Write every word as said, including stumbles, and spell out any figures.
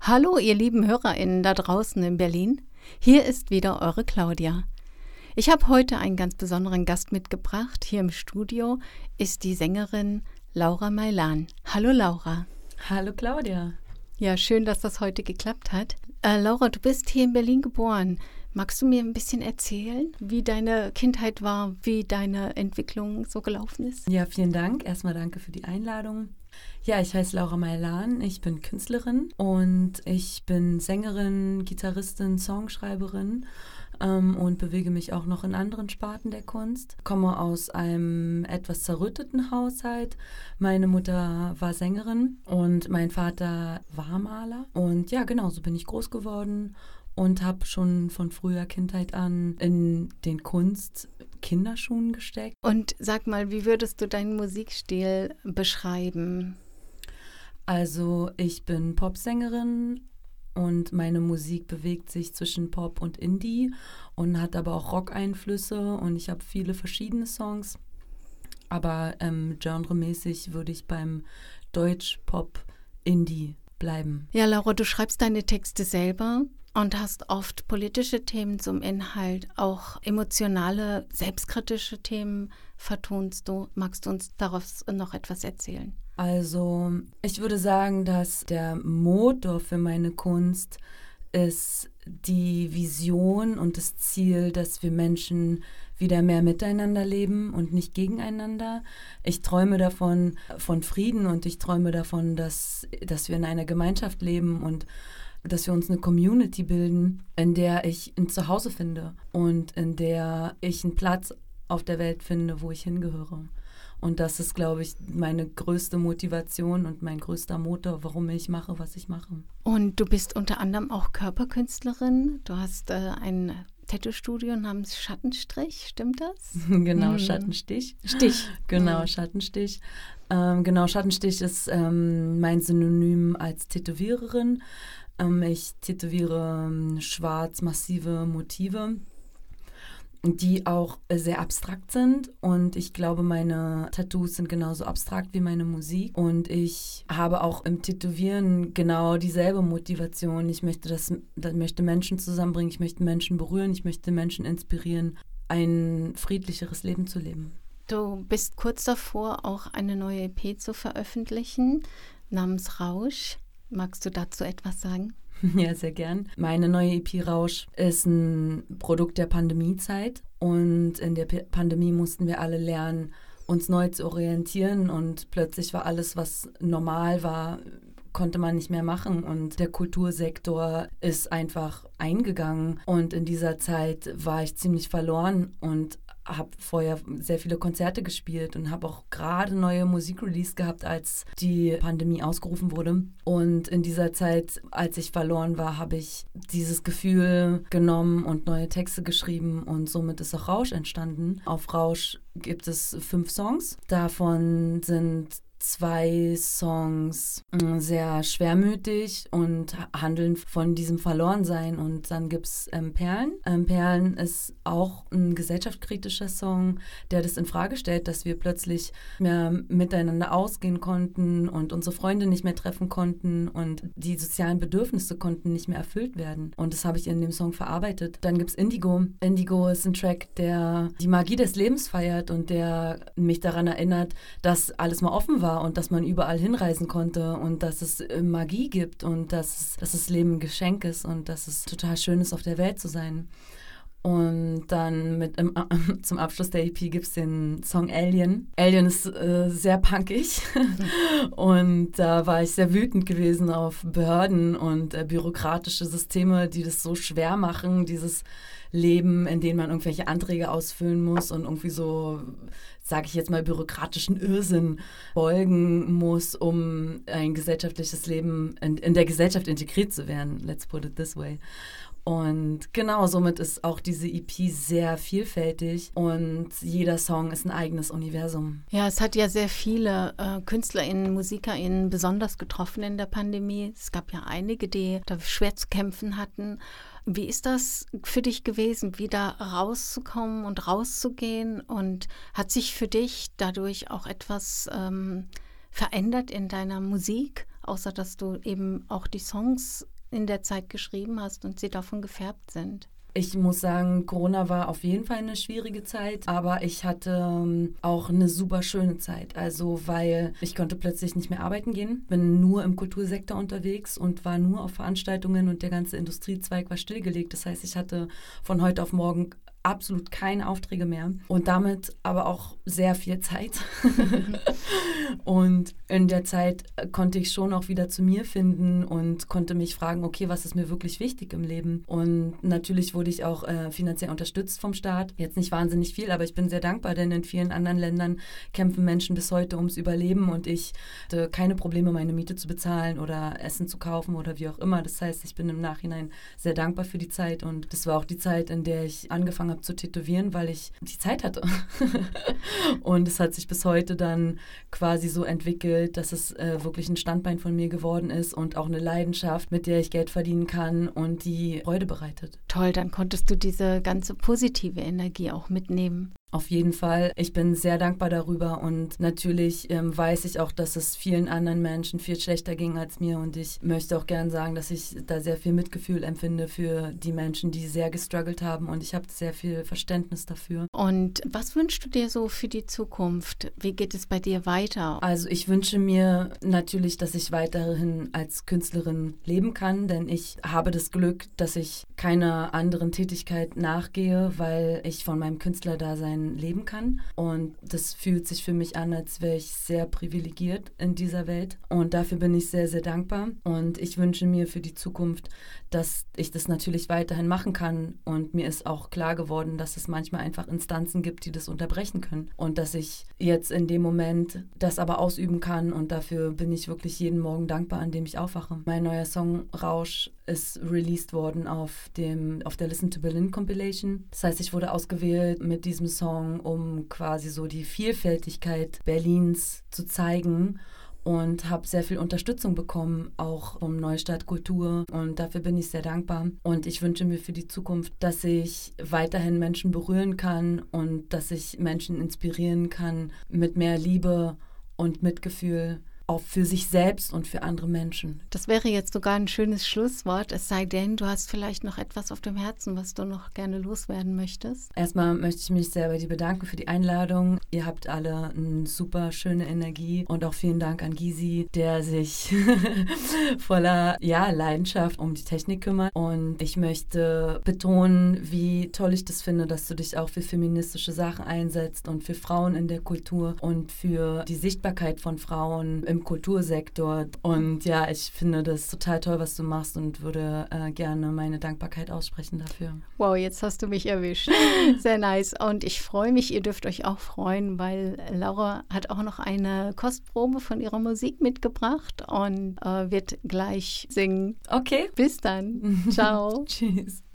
Hallo, ihr lieben HörerInnen da draußen in Berlin. Hier ist wieder eure Claudia. Ich habe heute einen ganz besonderen Gast mitgebracht. Hier im Studio ist die Sängerin Laura Meilan. Hallo Laura. Hallo Claudia. Ja, schön, dass das heute geklappt hat. Äh, Laura, du bist hier in Berlin geboren. Magst du mir ein bisschen erzählen, wie deine Kindheit war, wie deine Entwicklung so gelaufen ist? Ja, vielen Dank. Erstmal danke für die Einladung. Ja, ich heiße Laura Meilan, ich bin Künstlerin und ich bin Sängerin, Gitarristin, Songschreiberin ähm, und bewege mich auch noch in anderen Sparten der Kunst. Komme aus einem etwas zerrütteten Haushalt. Meine Mutter war Sängerin und mein Vater war Maler. Und ja, genau, so bin ich groß geworden und habe schon von früher Kindheit an in den Kunst-Kinderschuhen gesteckt. Und sag mal, wie würdest du deinen Musikstil beschreiben? Also ich bin Popsängerin und meine Musik bewegt sich zwischen Pop und Indie und hat aber auch Rock-Einflüsse und ich habe viele verschiedene Songs. Aber ähm, genremäßig würde ich beim Deutsch-Pop-Indie bleiben. Ja, Laura, du schreibst deine Texte selber und hast oft politische Themen zum Inhalt, auch emotionale, selbstkritische Themen vertonst du. Magst du uns daraus noch etwas erzählen? Also ich würde sagen, dass der Motor für meine Kunst ist die Vision und das Ziel, dass wir Menschen wieder mehr miteinander leben und nicht gegeneinander. Ich träume davon, von Frieden und ich träume davon, dass, dass wir in einer Gemeinschaft leben und dass wir uns eine Community bilden, in der ich ein Zuhause finde und in der ich einen Platz auf der Welt finde, wo ich hingehöre. Und das ist, glaube ich, meine größte Motivation und mein größter Motor, warum ich mache, was ich mache. Und du bist unter anderem auch Körperkünstlerin. Du hast äh, ein Tattoo-Studio namens Schattenstrich, stimmt das? Genau, mhm. Schattenstich. Stich. Genau, mhm. Schattenstich. Ähm, genau, Schattenstich ist ähm, mein Synonym als Tätowiererin. Ähm, ich tätowiere ähm, schwarz massive Motive, die auch sehr abstrakt sind und ich glaube, meine Tattoos sind genauso abstrakt wie meine Musik und ich habe auch im Tätowieren genau dieselbe Motivation. Ich möchte das, das möchte Menschen zusammenbringen, ich möchte Menschen berühren, ich möchte Menschen inspirieren, ein friedlicheres Leben zu leben. Du bist kurz davor, auch eine neue E P zu veröffentlichen, namens Rausch. Magst du dazu etwas sagen? Ja, sehr gern. Meine neue E P Rausch ist ein Produkt der Pandemiezeit und in der P- Pandemie mussten wir alle lernen, uns neu zu orientieren und plötzlich war alles, was normal war, konnte man nicht mehr machen und der Kultursektor ist einfach eingegangen und in dieser Zeit war ich ziemlich verloren und habe vorher sehr viele Konzerte gespielt und habe auch gerade neue Musik release gehabt, als die Pandemie ausgerufen wurde. Und in dieser Zeit, als ich verloren war, habe ich dieses Gefühl genommen und neue Texte geschrieben und somit ist auch Rausch entstanden. Auf Rausch gibt es fünf Songs. Davon sind zwei Songs sehr schwermütig und handeln von diesem Verlorensein und dann gibt es ähm, Perlen. Ähm, Perlen ist auch ein gesellschaftskritischer Song, der das in Frage stellt, dass wir plötzlich mehr miteinander ausgehen konnten und unsere Freunde nicht mehr treffen konnten und die sozialen Bedürfnisse konnten nicht mehr erfüllt werden und das habe ich in dem Song verarbeitet. Dann gibt es Indigo. Indigo ist ein Track, der die Magie des Lebens feiert und der mich daran erinnert, dass alles mal offen war und dass man überall hinreisen konnte und dass es Magie gibt und dass es, dass das Leben ein Geschenk ist und dass es total schön ist, auf der Welt zu sein. Und dann mit im, äh, zum Abschluss der E P gibt es den Song Alien. Alien ist äh, sehr punkig und da war ich sehr wütend gewesen auf Behörden und äh, bürokratische Systeme, die das so schwer machen, dieses Leben, in dem man irgendwelche Anträge ausfüllen muss und irgendwie so, sage ich jetzt mal, bürokratischen Irrsinn beugen muss, um ein gesellschaftliches Leben in, in der Gesellschaft integriert zu werden. Let's put it this way. Und genau, somit ist auch diese E P sehr vielfältig und jeder Song ist ein eigenes Universum. Ja, es hat ja sehr viele äh, KünstlerInnen, MusikerInnen besonders getroffen in der Pandemie. Es gab ja einige, die da schwer zu kämpfen hatten. Wie ist das für dich gewesen, wieder rauszukommen und rauszugehen? Und hat sich für dich dadurch auch etwas ähm, verändert in deiner Musik, außer dass du eben auch die Songs in der Zeit geschrieben hast und sie davon gefärbt sind? Ich muss sagen, Corona war auf jeden Fall eine schwierige Zeit, aber ich hatte ähm, auch eine super schöne Zeit. Also, weil ich konnte plötzlich nicht mehr arbeiten gehen, bin nur im Kultursektor unterwegs und war nur auf Veranstaltungen und der ganze Industriezweig war stillgelegt. Das heißt, ich hatte von heute auf morgen absolut keine Aufträge mehr und damit aber auch sehr viel Zeit. Und in der Zeit konnte ich schon auch wieder zu mir finden und konnte mich fragen, okay, was ist mir wirklich wichtig im Leben? Und natürlich wurde ich auch äh, finanziell unterstützt vom Staat. Jetzt nicht wahnsinnig viel, aber ich bin sehr dankbar, denn in vielen anderen Ländern kämpfen Menschen bis heute ums Überleben und ich hatte keine Probleme, meine Miete zu bezahlen oder Essen zu kaufen oder wie auch immer. Das heißt, ich bin im Nachhinein sehr dankbar für die Zeit und das war auch die Zeit, in der ich angefangen habe zu tätowieren, weil ich die Zeit hatte. Und es hat sich bis heute dann quasi so entwickelt, dass es äh, wirklich ein Standbein von mir geworden ist und auch eine Leidenschaft, mit der ich Geld verdienen kann und die Freude bereitet. Toll, dann konntest du diese ganze positive Energie auch mitnehmen. Auf jeden Fall. Ich bin sehr dankbar darüber und natürlich ähm, weiß ich auch, dass es vielen anderen Menschen viel schlechter ging als mir und ich möchte auch gern sagen, dass ich da sehr viel Mitgefühl empfinde für die Menschen, die sehr gestruggelt haben und ich habe sehr viel Verständnis dafür. Und was wünschst du dir so für die Zukunft? Wie geht es bei dir weiter? Also ich wünsche mir natürlich, dass ich weiterhin als Künstlerin leben kann, denn ich habe das Glück, dass ich keiner anderen Tätigkeit nachgehe, weil ich von meinem Künstlerdasein leben kann und das fühlt sich für mich an, als wäre ich sehr privilegiert in dieser Welt und dafür bin ich sehr, sehr dankbar und ich wünsche mir für die Zukunft, dass ich das natürlich weiterhin machen kann und mir ist auch klar geworden, dass es manchmal einfach Instanzen gibt, die das unterbrechen können und dass ich jetzt in dem Moment das aber ausüben kann und dafür bin ich wirklich jeden Morgen dankbar, an dem ich aufwache. Mein neuer Song Rausch ist released worden auf dem auf der Listen to Berlin Compilation. Das heißt, ich wurde ausgewählt mit diesem Song, um quasi so die Vielfältigkeit Berlins zu zeigen und habe sehr viel Unterstützung bekommen, auch vom Neustart Kultur und dafür bin ich sehr dankbar und ich wünsche mir für die Zukunft, dass ich weiterhin Menschen berühren kann und dass ich Menschen inspirieren kann mit mehr Liebe und Mitgefühl, auch für sich selbst und für andere Menschen. Das wäre jetzt sogar ein schönes Schlusswort, es sei denn, du hast vielleicht noch etwas auf dem Herzen, was du noch gerne loswerden möchtest. Erstmal möchte ich mich sehr bei dir bedanken für die Einladung. Ihr habt alle eine super schöne Energie und auch vielen Dank an Gysi, der sich voller ja, Leidenschaft um die Technik kümmert. Und ich möchte betonen, wie toll ich das finde, dass du dich auch für feministische Sachen einsetzt und für Frauen in der Kultur und für die Sichtbarkeit von Frauen im Kultursektor. Und ja, ich finde das total toll, was du machst und würde äh, gerne meine Dankbarkeit aussprechen dafür. Wow, jetzt hast du mich erwischt. Sehr nice. Und ich freue mich, ihr dürft euch auch freuen, weil Laura hat auch noch eine Kostprobe von ihrer Musik mitgebracht und äh, wird gleich singen. Okay. Bis dann. Ciao. Tschüss.